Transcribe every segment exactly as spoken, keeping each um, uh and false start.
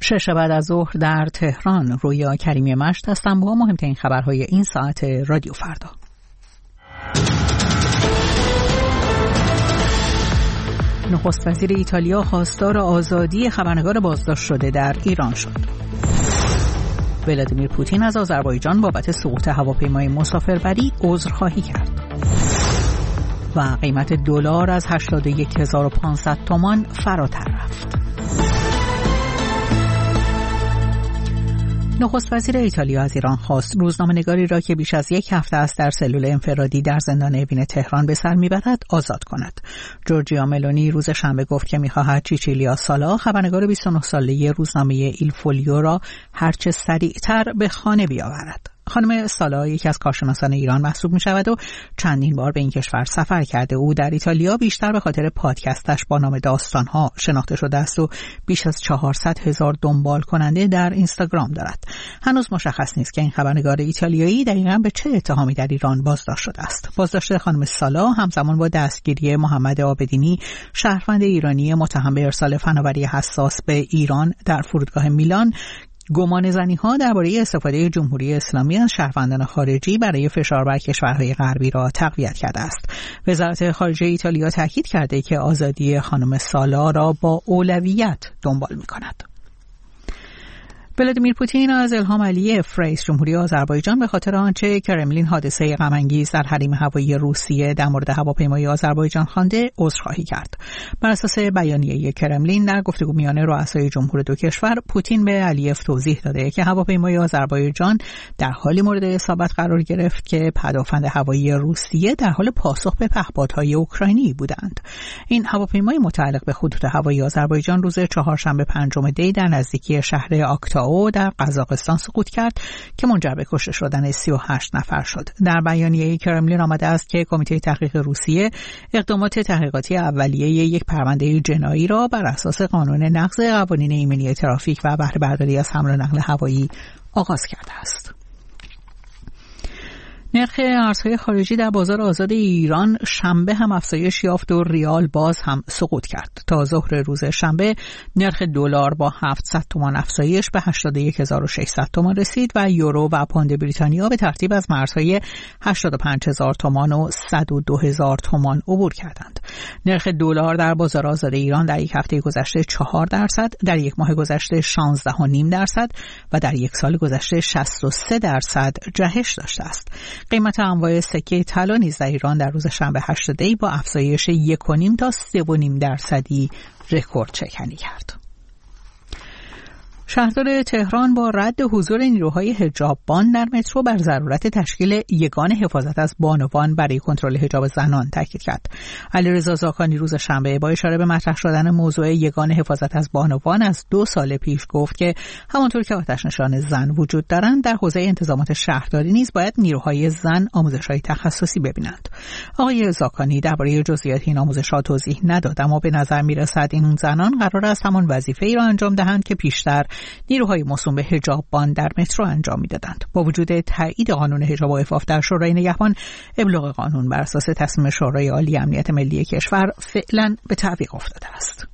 شش بعد از ظهر در تهران. رویا کریمی مشت هستم با مهمترین خبرهای این ساعت رادیو فردا. نخست وزیر ایتالیا خواستار آزادی خبرنگار بازداشت شده در ایران شد. ولادیمیر پوتین از آذربایجان بابت سقوط هواپیمای مسافربری عذرخواهی کرد. و قیمت دلار از هشتاد و یک هزار و پانصد تومان فراتر رفت. نخست وزیر ایتالیا از ایران خواست روزنامه‌نگاری را که بیش از یک هفته است در سلول انفرادی در زندان اوین تهران به سر میبرد آزاد کند. جورجیا ملونی روز شنبه گفت که می‌خواهد چیچیلیا سالا، خبرنگار بیست و نه ساله روزنامه ایل فولیو را هرچه سریعتر به خانه بیاورد. خانم سالا یکی از کارشناسان ایران محسوب می شود و چندین بار به این کشور سفر کرده. او در ایتالیا بیشتر به خاطر پادکستش با نام داستانها شناخته شده است و بیش از چهارصد هزار دنبال کننده در اینستاگرام دارد. هنوز مشخص نیست که این خبرنگار ایتالیایی دقیقاً به چه اتهامی در ایران بازداشت شده است. بازداشت خانم سالا همزمان با دستگیری محمد عابدینی، شهروند ایرانی متهم به ارسال فناوری حساس به ایران در فرودگاه میلان، گمان زنی ها درباره استفاده جمهوری اسلامی از شهروندان خارجی برای فشار بر کشورهای غربی را تقویت کرده است. وزارت خارجه ایتالیا تاکید کرده که آزادی خانم سالا را با اولویت دنبال می‌کند. ولادیمیر پوتین از الهام علییف رئیس جمهوری آذربایجان به خاطر آنچه کرملین حادثه غم‌انگیز در حریم هوایی روسیه در مورد هواپیمای آذربایجان خوانده عذرخواهی کرد. بر اساس بیانیه کرملین در گفتگو میان رؤسای جمهور دو کشور، پوتین به علییف توضیح داده که هواپیمای آذربایجان در حالی مورد اصابت قرار گرفت که پدافند هوایی روسیه در حال پاسخ به پهپادهای اوکراینی بودند. این هواپیمای متعلق به خطوط هوایی آذربایجان روز چهارشنبه پنجم دی در نزدیکی شهر آکتا او در قزاقستان سقوط کرد که منجر به کشته شدن سی و هشت نفر شد. در بیانیه کرملین آمده است که کمیته تحقیق روسیه اقدامات تحقیقاتی اولیه یک پرونده جنایی را بر اساس قانون نقض قوانین ایمنی ترافیک و بهره برداری از حمل و نقل هوایی آغاز کرده است. نرخ ارزهای خارجی در بازار آزاد ایران شنبه هم افزایش یافت و ریال باز هم سقوط کرد. تا ظهر روز شنبه نرخ دلار با هفتصد تومان افزایش به هشتاد و یک هزار و ششصد تومان رسید و یورو و پوند بریتانیا به ترتیب از مرزهای هشتاد و پنج هزار تومان و صد و دو هزار تومان عبور کردند. نرخ دلار در بازار آزاد ایران در یک هفته گذشته چهار درصد، در یک ماه گذشته شانزده و نیم درصد و در یک سال گذشته شصت و سه درصد جهش داشته است. قیمت انواع سکه طلا نیز در ایران در روز شنبه هشت دی با افزایش یک و نیم تا سه و نیم درصدی رکورد شکنی کرد. شهردار تهران با رد حضور نیروهای حجاببان در مترو بر ضرورت تشکیل یگان حفاظت از بانوان برای کنترل حجاب زنان تاکید کرد. علیرضا زاکانی روز شنبه با اشاره به مطرح شدن موضوع یگان حفاظت از بانوان از دو سال پیش گفت که همانطور که آتش‌نشان زن وجود دارند، در حوزه انتظامات شهرداری نیز باید نیروهای زن آموزش‌های تخصصی ببینند. آقای زاکانی درباره جزئیات این آموزش‌ها توضیح نداد، اما به نظر می‌رسد این زنان قرار است همان وظیفه‌ای را انجام دهند که پیشتر نیروهای موسوم به حجاببان در مترو انجام می‌دادند. با وجود تایید قانون حجاب و عفاف در شورای نگهبان، ابلاغ قانون بر اساس تصمیم شورای عالی امنیت ملی کشور فعلا به تعویق افتاده است.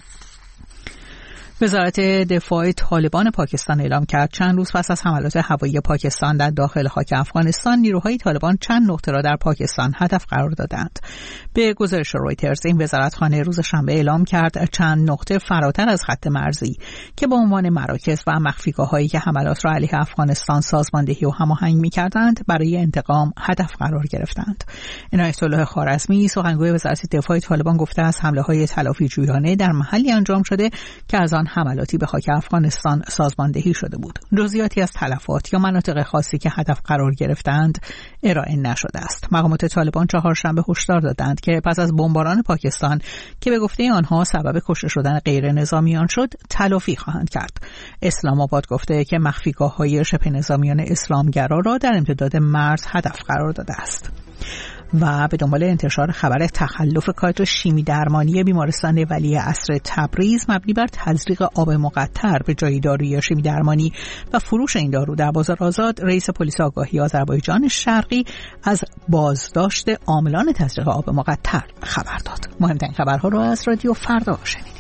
وزارت دفاع طالبان پاکستان اعلام کرد چند روز پس از حملات هوایی پاکستان در داخل خاک افغانستان، نیروهای طالبان چند نقطه را در پاکستان هدف قرار دادند. به گزارش رویترز، این وزارتخانه روز شنبه اعلام کرد چند نقطه فراتر از خط مرزی که به عنوان مراکز و مخفیگاه‌هایی که حملات را علیه افغانستان سازماندهی و هماهنگ می‌کردند برای انتقام هدف قرار گرفتند. عنایت الله خوارزمی، سخنگوی وزارت دفاع طالبان، گفته است حمله‌های تلافی‌جویانه در محلی انجام شده که از آن حملاتی به خاک افغانستان سازماندهی شده بود. جزئیاتی از تلفات یا مناطق خاصی که هدف قرار گرفتند ارائه نشده است. مقامات طالبان چهارشنبه هشدار دادند که پس از بمباران پاکستان که به گفته آنها سبب کشته شدن غیر نظامیان شد، تلافی خواهند کرد. اسلام آباد گفته که مخفیگاه‌های شبه نظامیان اسلامگرا را در امتداد مرز هدف قرار داده است. و به دنبال انتشار خبر تخلف کادر شیمی درمانی بیمارستان ولیعصر تبریز مبنی بر تزریق آب مقطر به جای داروی شیمی درمانی و فروش این دارو در بازار آزاد، رئیس پلیس آگاهی آذربایجان شرقی از بازداشت عاملان تزریق آب مقطر خبر داد. مهمترین خبرها را از رادیو فردا شنیدید.